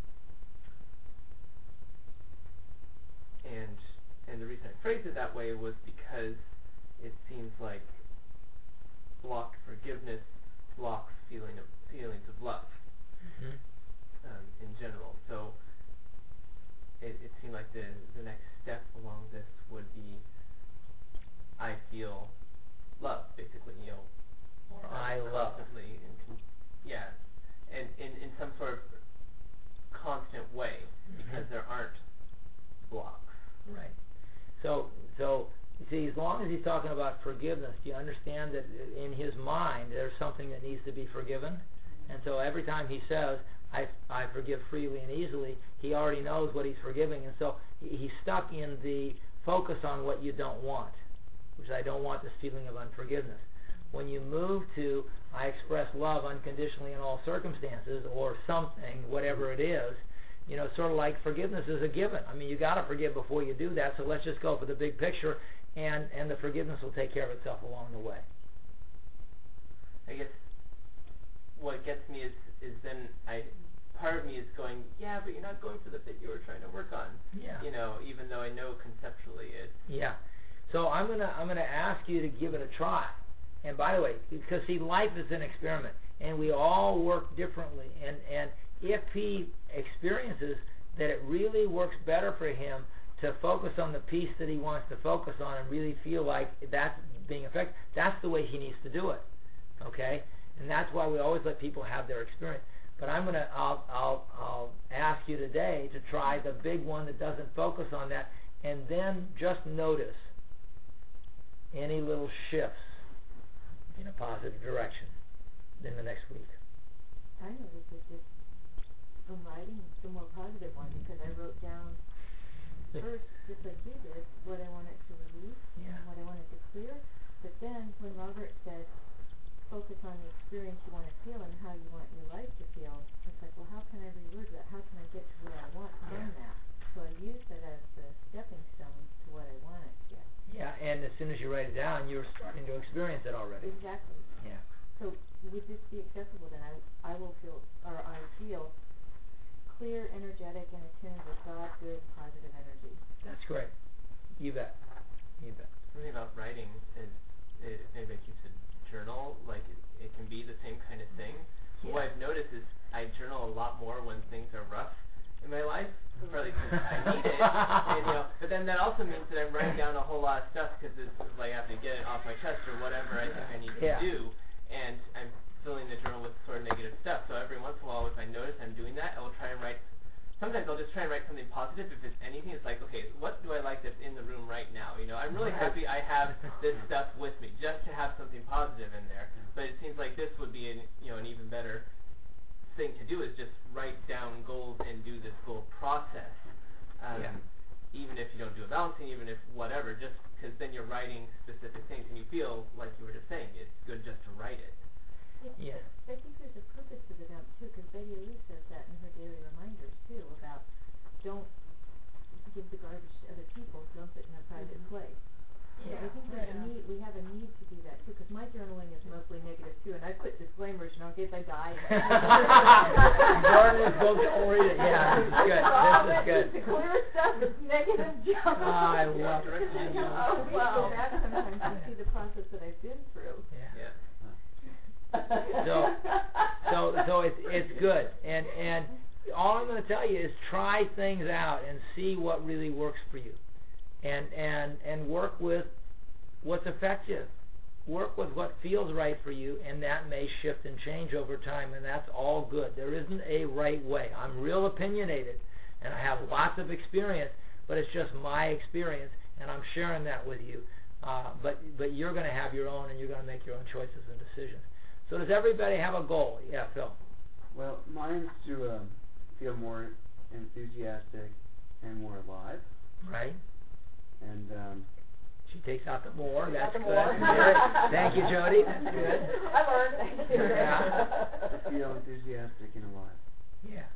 and and the reason I phrased it that way was because it seems like blocked forgiveness blocks feeling of feelings of love Mm-hmm. um, in general. So it, it seemed like the the next step along this would be, I feel love, basically, you know, Or uh, I love. constantly, and con- yeah, and in in some sort of constant way, because Mhm. there aren't blocks. Right. So, so you see, as long as he's talking about forgiveness, do you understand that in his mind there's something that needs to be forgiven? And so every time he says, I, I forgive freely and easily, he already knows what he's forgiving. And so he, he's stuck in the focus on what you don't want, which I don't want this feeling of unforgiveness. When you move to, I express love unconditionally in all circumstances, or something, whatever it is, you know, sort of like forgiveness is a given. I mean, you got to forgive before you do that, so let's just go for the big picture, and, and the forgiveness will take care of itself along the way. I guess what gets me is is then I part of me is going, yeah, but you're not going for the bit you were trying to work on. Yeah. You know, even though I know conceptually it's Yeah. So I'm gonna I'm gonna ask you to give it a try. And by the way, because see, life is an experiment, and we all work differently. And and if he experiences that it really works better for him to focus on the piece that he wants to focus on and really feel like that's being effective, that's the way he needs to do it. Okay? And that's why we always let people have their experience. But I'm gonna I'll I'll I'll ask you today to try the big one that doesn't focus on that, and then just notice any little shifts in a positive direction in the next week. I noticed it just from writing the more positive one, because I wrote down first, just like you did, what I wanted to release Yeah. and what I wanted to clear. But then when Robert said, focus on the experience you want to feel and how you want your life to feel, it's like, well, how can I reword that? How can I get to where I want from Yeah. that? So I used it as the stepping stone to what I wanted to get. Yeah, and as soon as you write it down, you're starting to experience it already. Exactly. Yeah. So would this be acceptable then? I, I will feel, or I feel clear, energetic, and attuned with God's good, positive energy. That's great. You bet. You bet. something about writing is, if anybody keeps a journal, like it, it can be the same kind of thing. Yeah. What I've noticed is I journal a lot more when things are rough in my life, partly because I need it, and, you know, but then that also means that I'm writing down a whole lot of stuff because it's like I have to get it off my chest or whatever I think I need Yeah. to do, and I'm filling the journal with sort of negative stuff. So every once in a while, if I notice I'm doing that, I will try and write. Sometimes I'll just try and write something positive. If it's anything, it's like, okay, what do I like that's in the room right now? You know, I'm really happy I have this stuff with me, just to have something positive in there. But it seems like this would be an, you know, an even better thing to do, is just write down goals and do this goal process. Um, Yeah. Even if you don't do a balancing, even if whatever, just because then you're writing specific things and you feel, like you were just saying, it's good just to write it. Yeah. I think there's a purpose to the dump too, because Betty Lee says that in her daily reminders too, about don't give the garbage to other people, dump it in a private place. Yeah. So I think there's a Yeah. need, we have a need to do that too, because my journaling is mostly negative too, and I put disclaimers, you know, in case I die. Jordan was supposed to read it. Yeah, this is good. This is good. The clear stuff is negative junk. Oh, I love it. You know, Oh, we wow. go back sometimes to see the process that I've been through. Yeah. Yeah. So, so, so it's it's good, and and all I'm going to tell you is try things out and see what really works for you, and and and work with what's effective. Work with what feels right for you, and that may shift and change over time, and that's all good. There isn't a right way. I'm real opinionated, and I have lots of experience, but it's just my experience, and I'm sharing that with you. Uh, but but you're going to have your own, and you're going to make your own choices and decisions. So does everybody have a goal? Yeah, Phil. Well, mine's to um, feel more enthusiastic and more alive. Right? And um, She takes out the more. Take That's out the good. more. Good. Thank you, Jody. That's good. I learned. Thank you. Yeah. to feel enthusiastic and alive. Yeah.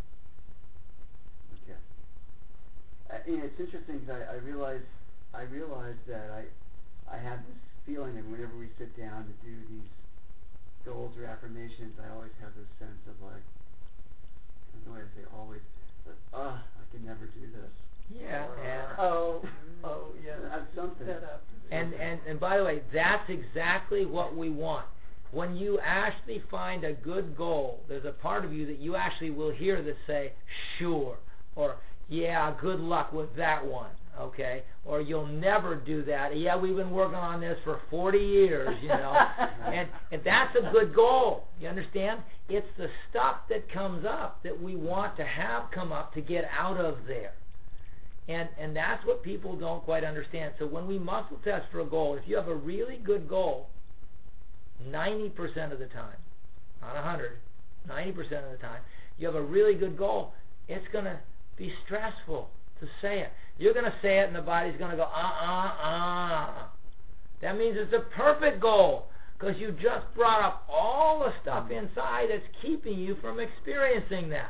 Okay. Uh, you know, it's interesting because I, I realize I realize that I I have this feeling that whenever we sit down to do these goals or affirmations, I always have this sense of like, I don't know why I say always, but ah, I can never do this. Yeah. And, Oh, oh, yeah. That's something. Set up. and, and, and by the way, that's exactly what we want. When you actually find a good goal, there's a part of you that you actually will hear that say, sure, or yeah, good luck with that one, okay? Or you'll never do that. Yeah, we've been working on this for forty years, you know. and, and that's a good goal, you understand? It's the stuff that comes up that we want to have come up to get out of there. And and that's what people don't quite understand. So when we muscle test for a goal, if you have a really good goal, ninety percent of the time, not one hundred, ninety percent of the time, you have a really good goal, it's going to be stressful to say it. You're going to say it and the body's going to go, uh-uh-uh. That means it's a perfect goal because you just brought up all the stuff inside that's keeping you from experiencing that.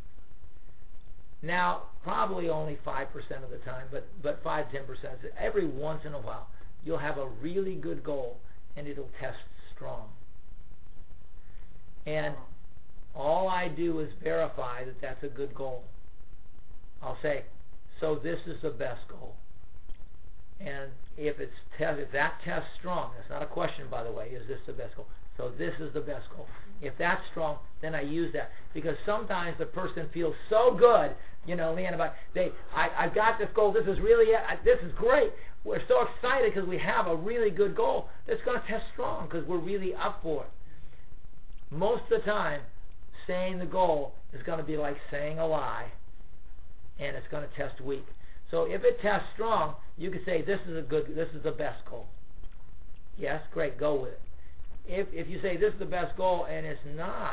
Now, probably only five percent of the time, but, but five to ten percent. Every once in a while, you'll have a really good goal, and it'll test strong. And all I do is verify that that's a good goal. I'll say, so this is the best goal. And if it's test, if that test's strong, that's not a question, by the way, is this the best goal? So this is the best goal. If that's strong, then I use that. Because sometimes the person feels so good, you know, Leanne, about, they, I, I've got this goal, this is really, I, this is great. We're so excited because we have a really good goal that's going to test strong because we're really up for it. Most of the time, saying the goal is going to be like saying a lie, and it's going to test weak. So if it tests strong, you can say this is a good, this is the best goal. Yes, great, go with it. If if you say this is the best goal and it's not,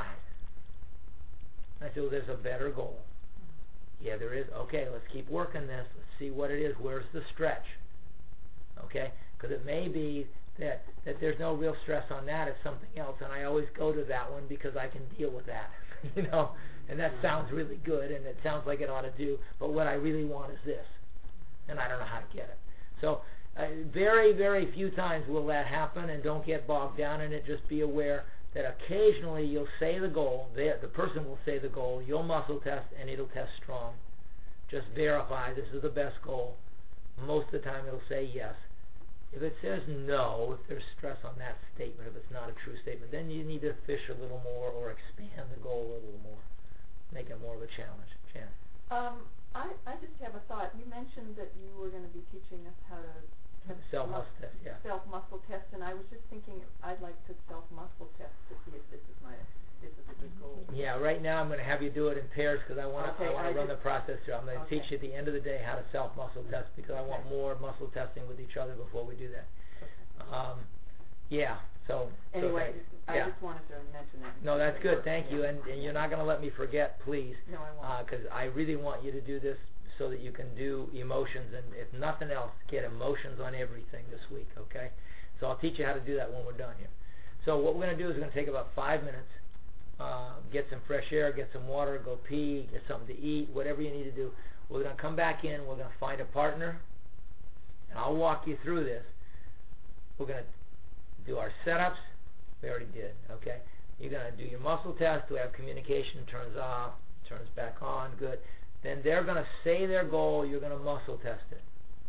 I say, well, there's a better goal. Yeah, there is. Okay, let's keep working this. Let's see what it is. Where's the stretch? Okay, because it may be that that there's no real stress on that. It's something else, and I always go to that one because I can deal with that. You know, and that sounds really good, and it sounds like it ought to do. But what I really want is this, and I don't know how to get it. So uh, very, very few times will that happen, and don't get bogged down in it. Just be aware that occasionally you'll say the goal, the, the person will say the goal, you'll muscle test, and it'll test strong. Just verify this is the best goal. Most of the time it'll say yes. If it says no, if there's stress on that statement, if it's not a true statement, then you need to fish a little more or expand the goal a little more. Make it more of a challenge. Jan? Um, I, I just have a thought. You mentioned that you were going to be teaching us how to test Self-muscle test, yeah. self-muscle test, and I was just thinking I'd like to self-muscle test to see if this is my this is a good goal. Yeah, right now I'm going to have you do it in pairs because I want to Okay, I want I to run just- the process through. I'm going to Okay. teach you at the end of the day how to self-muscle test because I want Okay. more muscle testing with each other before we do that. Um, yeah, so. so Anyway, thanks. I yeah. just wanted to mention that. No, that's good. Thank you. Yeah. And, and you're not going to let me forget, please. No, I won't. Because I really want you to do this so that you can do emotions. And if nothing else, get emotions on everything this week, okay? So I'll teach you how to do that when we're done here. So what we're going to do is we're going to take about five minutes, uh, get some fresh air, get some water, go pee, get something to eat, whatever you need to do. We're going to come back in. We're going to find a partner. And I'll walk you through this. We're going to do our setups. We already did, okay? You're going to do your muscle test. Do we have communication? Turns off, turns back on, good. Then they're going to say their goal. You're going to muscle test it.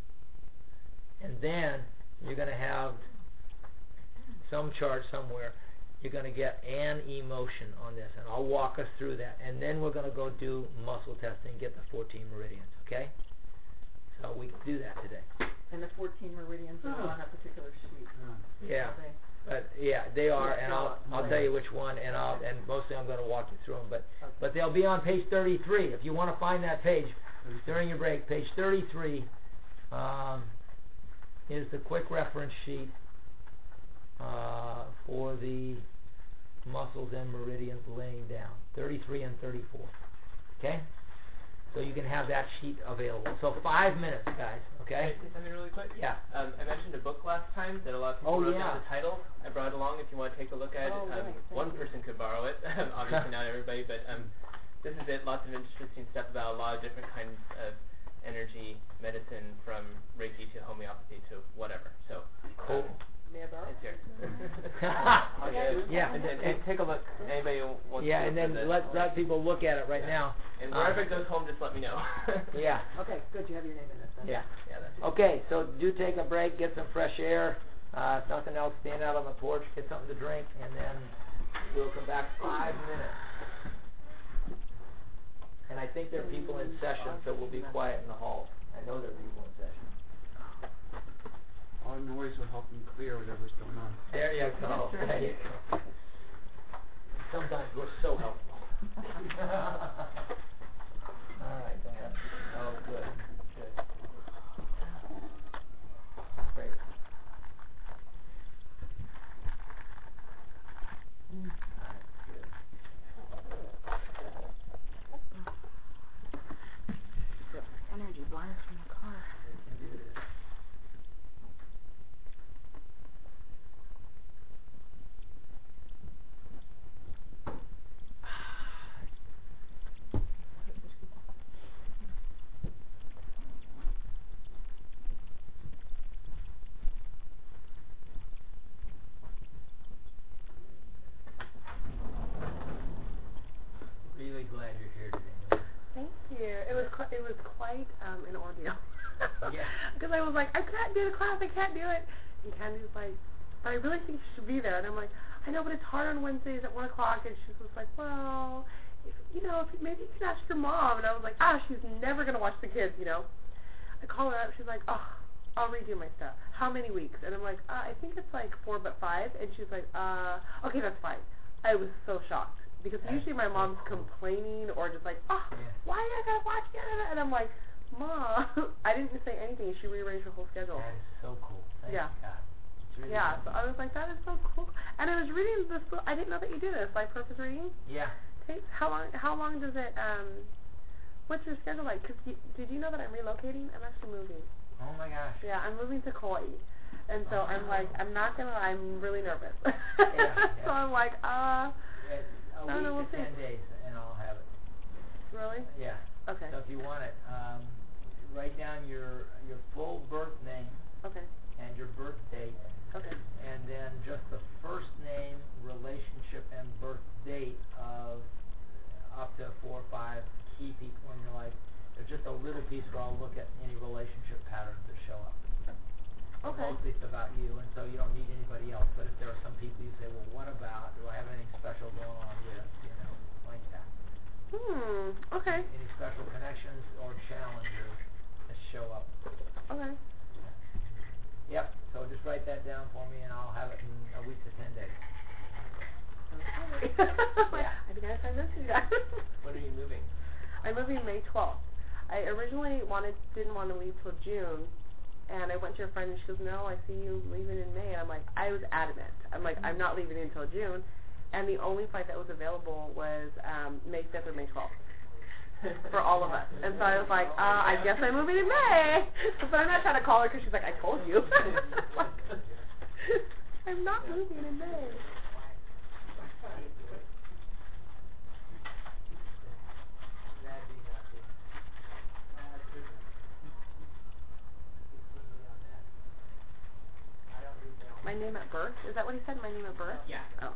And then you're going to have some chart somewhere. You're going to get an emotion on this, and I'll walk us through that. And then we're going to go do muscle testing, get the fourteen meridians, okay? So we can do that today. And the fourteen meridians are on a particular sheet. Yeah. Okay. But yeah, they are, Yeah, and no, I'll I'll right. tell you which one, and I'll and mostly I'm going to walk you through them. But Okay. but they'll be on page thirty-three. If you want to find that page during your break, page thirty-three um, is the quick reference sheet uh, for the muscles and meridians laying down. thirty-three and thirty-four. Okay. So you can have that sheet available. So five minutes, guys. Okay. Can I say something really quick? Yeah. Um, I mentioned a book last time that a lot of people Oh, wrote yeah. down the title. I brought it along if you want to take a look at Oh, it. Um, right, thank one you. person could borrow it. Obviously not everybody, but um, this is it. Lots of interesting stuff about a lot of different kinds of energy medicine, from Reiki to homeopathy to whatever. So Cool. um, May I borrow? it's here. Okay. Yeah. And then and take a look. Anybody who wants Yeah, to and look then at let let people look at it right now. And Um, wherever it goes home, just let me know. Yeah. Okay, good. You have your name in it then. Yeah. Yeah, that's it. Okay, so do take a break, get some fresh air. Uh, if nothing else, stand out on the porch, get something to drink, and then we'll come back five minutes. And I think there are people in session, so we'll be quiet in the hall. I know there are people in session. All noise will help them clear whatever's going on. There you go. There you go. Sometimes we're so helpful. All right, go ahead. Oh, good. Good. Great. All right, good. Energy blinds from the car. We can do this. it was quite um, an ordeal. Yeah. Because I was like, I can't do the class, I can't do it. And Candy's like, but I really think you should be there. And I'm like, I know, but it's hard on Wednesdays at one o'clock. And she was like, well, if, you know, if, maybe you can ask your mom. And I was like, ah, she's never going to watch the kids, you know. I call her up. She's like, oh, I'll redo my stuff. How many weeks? And I'm like, uh, I think it's like four but five. And she's like, uh, okay, that's fine. I was so shocked. Because That's usually my mom's so cool. complaining or just like, oh, Yeah. why are you going to watch it? And I'm like, Mom, I didn't say anything. She rearranged her whole schedule. That is so cool. Thank Yeah. God. It's really Yeah, cool. so I was like, that is so cool. And I was reading this book. I didn't know that you do this, like purpose reading. Yeah. Takes how long? How long does it? Um, what's your schedule like? Cause you, did you know that I'm relocating? I'm actually moving. Oh my gosh. Yeah, I'm moving to Kauai, and so Oh. I'm like, I'm not gonna. I'm really nervous. yeah. So I'm like, uh, It's a I don't week know, to we'll see. ten days, and I'll have it. really? Yeah. Okay. So if you want it, um, write down your your full birth name Okay. and your birth date, Okay. and then just the first name, relationship, and birth date of up to four or five key people in your life. There's just a little piece where I'll look at any relationship patterns that show up. But Okay. mostly it's about you, and so you don't need anybody else. But if there are some people you say, well, what about? Do I have anything special going on with? You know, like that. Hmm. Okay. Any special connections or challenges that show up? Okay. Yep. So just write that down for me, and I'll have it in a week to ten days. Okay. Yeah. I think I have this you guys. When are you moving? I'm moving May twelfth. I originally wanted didn't want to leave till June, and I went to a friend and she goes, no, I see you leaving in May. And I'm like, I was adamant. I'm like, I'm not leaving until June. And the only flight that was available was um, May fifth or May twelfth for all of us. And so I was like, uh, I guess I'm moving in May. But I'm not trying to call her because she's like, I told you. I'm not moving in May. My name at birth? Is that what he said? My name at birth? Yeah. Oh.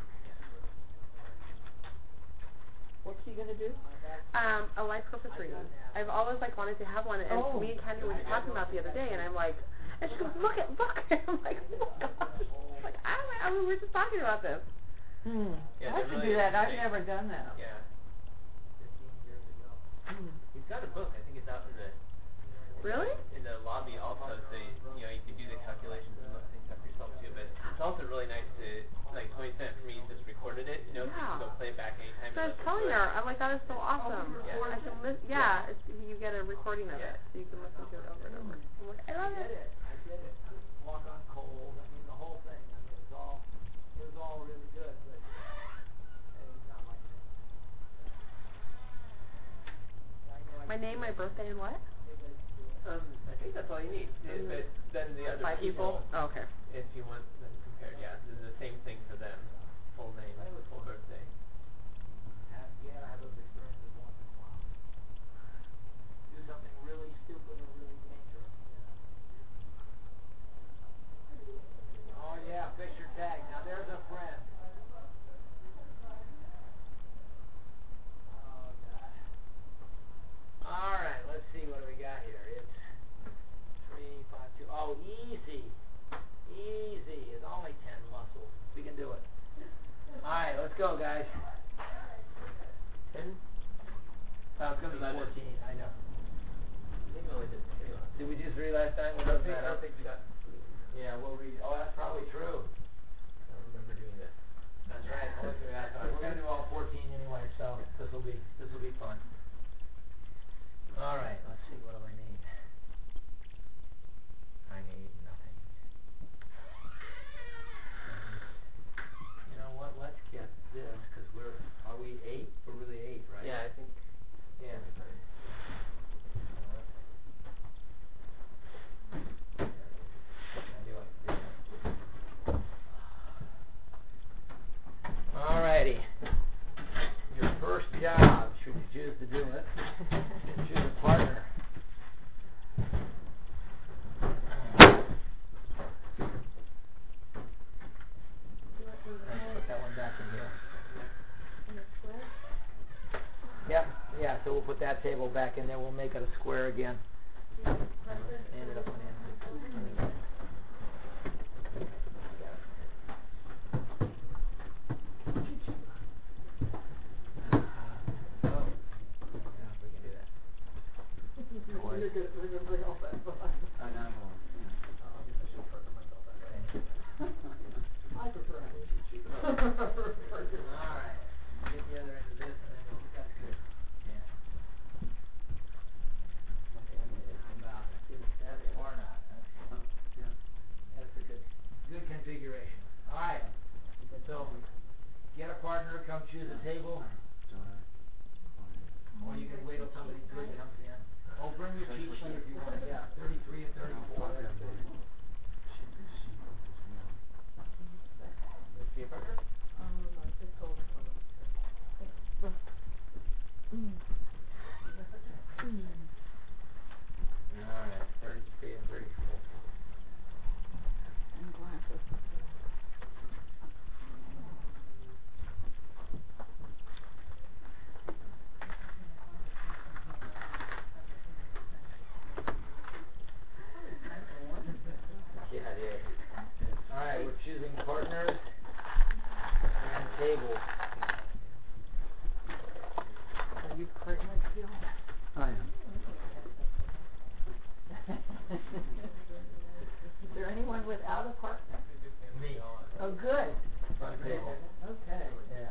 What's he gonna do? Um, a life purpose reading. I've always like wanted to have one, and Oh. me and Candy were talking about it the other day, and I'm like, and she goes, look at, look. I'm like, oh my gosh. Like, I, I mean, we were just talking about this. Hmm. Yeah, I they're should really do that. I've interesting. never done that. Yeah. fifteen years ago. Hmm. He's got a book. I think it's out in the Really? in the lobby also. So you, you know you can do the calculations and look things up yourself too. But it's also really nice to like Tony sent it for me. Just recorded it. You know, so you can Yeah. go play it back anytime. So I you was listen telling to it. her, I'm like, that is so awesome. Yeah. I can li- yeah, it's, you get a recording of Yeah. it, so you can listen to it over and over. I'm like, I I love did it. it. I did it. Walk on coals. I mean, the whole thing. I mean, it was all, it was all really good, but it's not my thing. My name, my birthday, and what? Um, I think that's all you need. Mm. But then the other Five people? Oh, okay. if you want them compared, yeah, it's the same thing for them. Full name, full birthday. Have, yeah, I have those experiences once in a while. Do something really stupid or really dangerous. You know? Oh yeah, Fisher tag. Now there's a friend. Oh God. All right, let's see what do we got here. It's three, five, two. Oh, easy, easy. It's only ten muscles. We can do it. All right, let's go, guys. Ten? Oh, it's gonna be Eleven. fourteen. I know. I think we only did three last. Did we do three last time? It I don't doesn't think, I matter. don't think we got. Yeah, we'll read. Oh, that's probably true. I don't remember doing this. That's right. Only three last time. We're gonna do all fourteen anyway, so this will be this will be fun. All right. Let's see. What do I need? I need nothing. You know what? Let's get this because we're are we eight? We're really eight, right? Yeah, I think. Yeah. Alrighty. Your first job, should you choose to do it, choose a partner. Let's put that one back in here. Yep, yeah, so we'll put that table back in there, we'll make it a square again. Stand it up on end. You're good at remembering all that stuff. I know. I should shorten myself that way. I prefer having a cheat sheet. Alright, get the other end of this and then we'll, that's good. Yeah. About, is that or not? That's, Yeah. that's a good, good configuration. Alright, so, get a partner, come choose a table, or you can wait till somebody good comes in. Oh, bring your cheat sheet if you want, yeah, thirty-three and thirty-four, that's good. Um, I just told her. Alright, thirty-three and thirty-four. And glasses. Yeah, it is. Alright, we're choosing partners and tables. Are you partnered, Gil? I am. Is there anyone without a partner? Me. Oh, good. Front table. Okay. Yeah.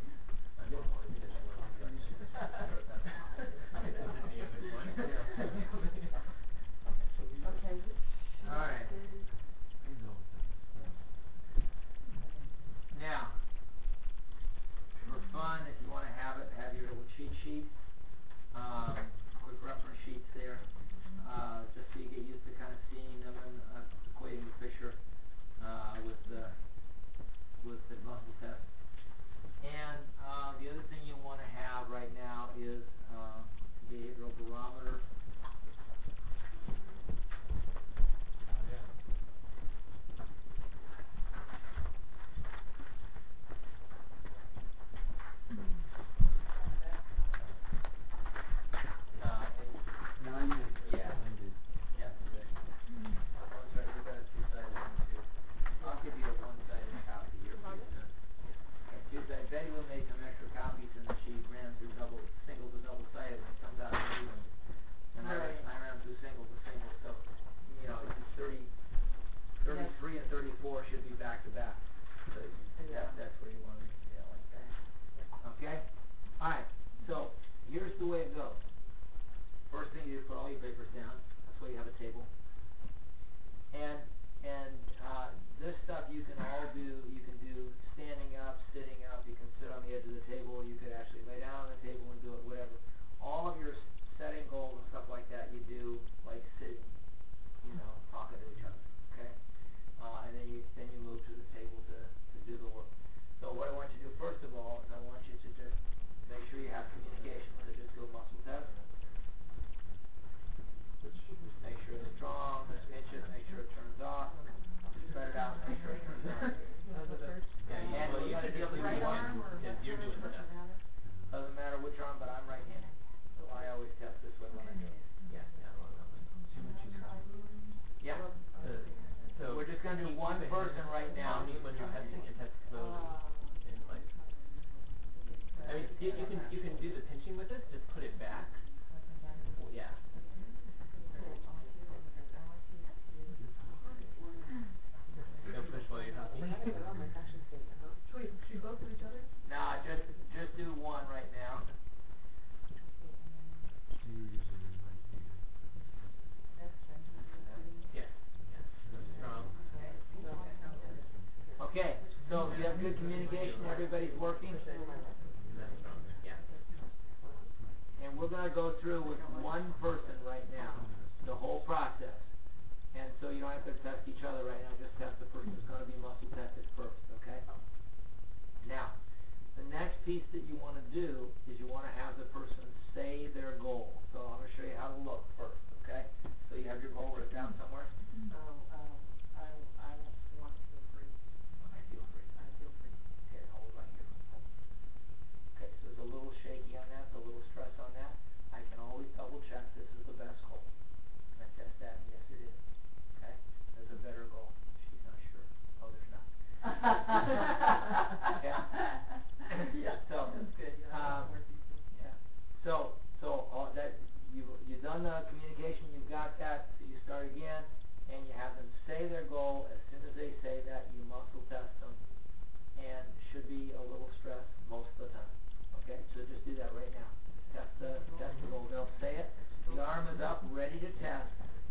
Okay. Alright. Now, for fun, if you want to have it, have your little cheat sheet, um, quick reference sheets there, uh, just so you get used to kind of seeing them and uh, equating the picture uh, with the with the muscle test. And uh, the other thing you want to have right now is uh, behavioral barometer. Uh, Nine minutes. Yeah. Yeah, good. Oh, sorry, we got a two-sided one too. I'll give you a one-sided copy here. please. Uh, two-sided. Betty will make some extra copies and she ran through double, single to double-sided and it comes out even. And I, ran- Right. I ran through single to single, so, you know, it's thirty, thirty-three and thirty-four should be back-to-back. So Yeah. that, that's where you want to be, yeah, like that. Okay? Alright, so here's the way it goes. First thing you do is put all your papers down. That's why you have a table. And and uh, this stuff you can all do. You can do standing up, sitting up. You can sit on the edge of the table. You could actually lay down on the table and do it. Whatever. All of your setting goals and stuff like that you do like sitting, you know, talking to each other. Okay. Uh, and then you then you move to the table to to do the work. So what I want you to do first of all is I want you to just make sure you have communication. So just do a muscle test. Make sure it's strong, pinch it, make sure it turns off, spread it out, make sure it turns on. Yeah, you, And well, we're you gonna should be able to do do one. one, because you're doing stuff. Doesn't matter which arm, but I'm right-handed. So I always test this way when I do it. Yeah, yeah, well, that was too much you copy. Yeah. Uh, so We're just gonna do keep one it person right now. When you, when you're testing, it tests slowly. And like, I mean, you, you can you can do the pinching with this. Just put it back. Well, yeah. Don't push while you're talking. Should we, should we both do each other? Nah, just just do one right now. Yes. Yes. Strong. Okay, so you have good communication, everybody's working, That's strong. Yeah. and we're gonna go through with one person right now, the whole process. And so you don't have to test each other right now, just test the person who's gonna be muscle tested first, okay? Now, the next piece that you wanna do is you wanna have the person say their goal. So I'm gonna show you how to look first, okay? So you have your goal written down somewhere? Um, um, I, I want to feel free. I feel free. I feel free. Okay, hold right here. Okay, so it's a little shaky on that, it's a little stressed. just do that right now. Test the, test the goal. They'll say it. The arm is up, ready to test.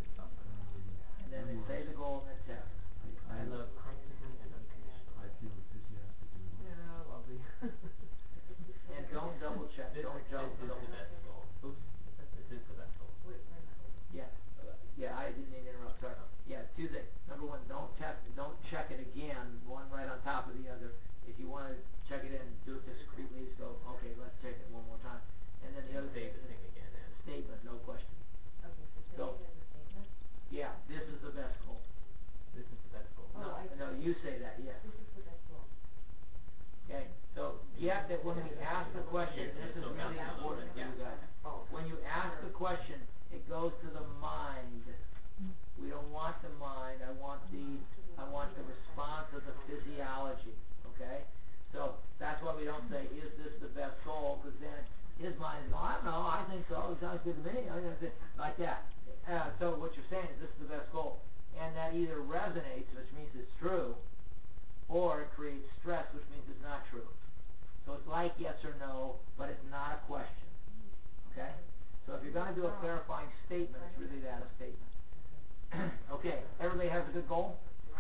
And then they say the goal and then test. I love confident and unconditional. I feel enthusiastic. Yeah, lovely. And don't double check. This, Don't this double, is double the best goal. Oops. This is the best goal. Yeah, uh, yeah, I didn't mean to interrupt, sorry. Yeah, two things. Number one, don't test, don't check it again, one right on top of the other. If you want to check it in, do it discreetly, so, okay, let's check it one more time. And then the other thing Say the is thing again. And statement, no question. Okay, so So- say it as a statement. Yeah, this is the best goal. this is the best goal. Oh, No, I no, see. you say that, yes. This is the best goal. Okay, so get that when we ask the question, this is really important for you guys. When you ask the question, it goes to the mind. We don't want the mind, I want the, I want the response of the physiology, okay? So, that's why we don't say, is this the best goal, because then his mind is, well, I don't know, I think so, it sounds good to me, I mean, like that. Uh, so what you're saying is, this is the best goal. And that either resonates, which means it's true, or it creates stress, which means it's not true. So it's like yes or no, but it's not a question. Okay? So if you're going to do a clarifying statement, it's really that, a statement. Okay, everybody has a good goal?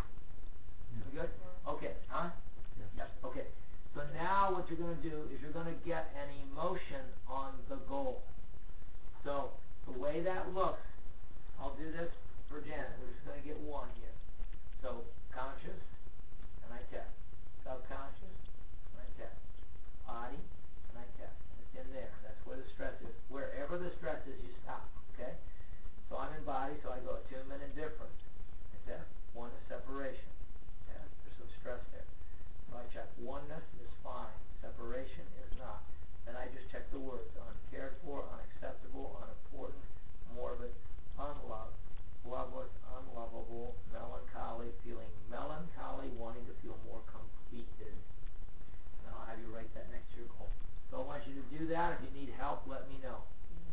We good? Okay, huh? Yes. Okay. So now what you're going to do is you're going to get an emotion on the goal. So the way that looks, I'll do this for Janet. We're just going to get one here. So conscious, and I test. Subconscious, and I test. Body, and I test. And it's in there. That's where the stress is. Wherever the stress is, you stop. Okay? So I'm in body, so I go attunement and difference. I test. One is separation. Test. There's some stress there. So I check. Oneness is fine. Separation is not. Then I just check the words. Uncared for, unacceptable, unimportant, morbid, unloved, loveless, unlovable, melancholy, feeling melancholy, wanting to feel more completed. And I'll have you write that next to your goal. So I want you to do that. If you need help, let me know.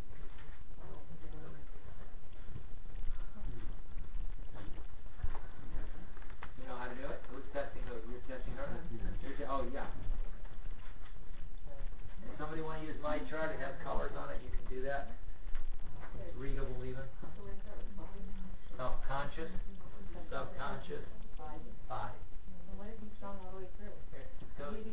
You know how to do it? Who's testing who? You're testing her? You're te- oh, yeah. If somebody want to use my chart, it has colors on it, you can do that. It's readable even. Oh, conscious, subconscious, body. And what if he's strong all the way through? So